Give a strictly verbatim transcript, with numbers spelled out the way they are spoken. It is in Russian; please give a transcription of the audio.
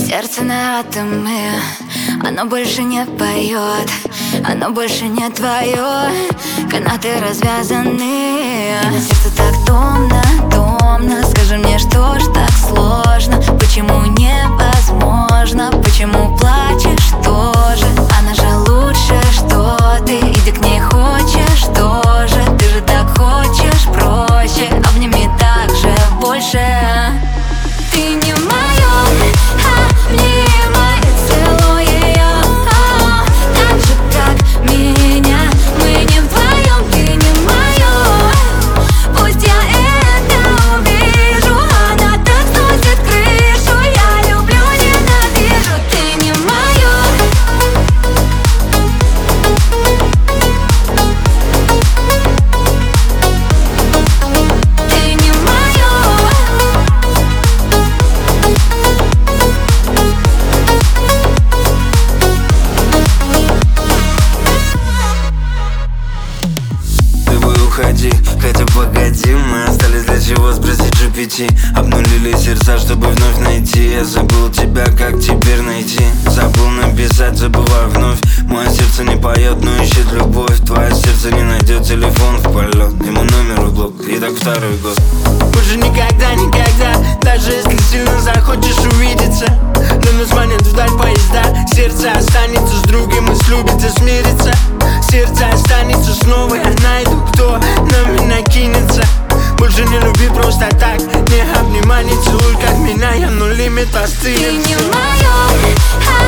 Сердце на атомы, оно больше не поет, оно больше не твое. Канаты развязаны, на сердце так томно, томно. Скажи мне, что ж так сложно? Почему невозможно? Почему плачешь тоже? Она же лучше, что ты, иди к ней хочешь тоже. Ты же так хочешь проще, обними так же больше. Ты не в моем, обнимай, целуй ее, так же, как меня. Мы не вдвоем, ты не моё. Пусть я это увижу, она так сносит крышу. Я люблю, ненавижу, ты не моё. Ты не моё. Уходи, хотя погоди, мы остались для чего, спроси джи пи ти. Обнулили сердца, чтобы вновь найти. Я забыл тебя, как теперь найти? Забыл написать, забываю вновь. Мое сердце не поет, но ищет любовь. Твое сердце не найдет телефон в полет. Ему номер в блок, и так второй год. Больше никогда, никогда, даже если сильно захочешь увидеться. Но нас манят вдаль поезда. Сердце останется с другом и слюбится, смирится. Сердце останется снова, я найду, кто на меня кинется. Больше не люби просто так, не обнимай, не целуй, как меня. Я но лимит остынет. Ты не в моем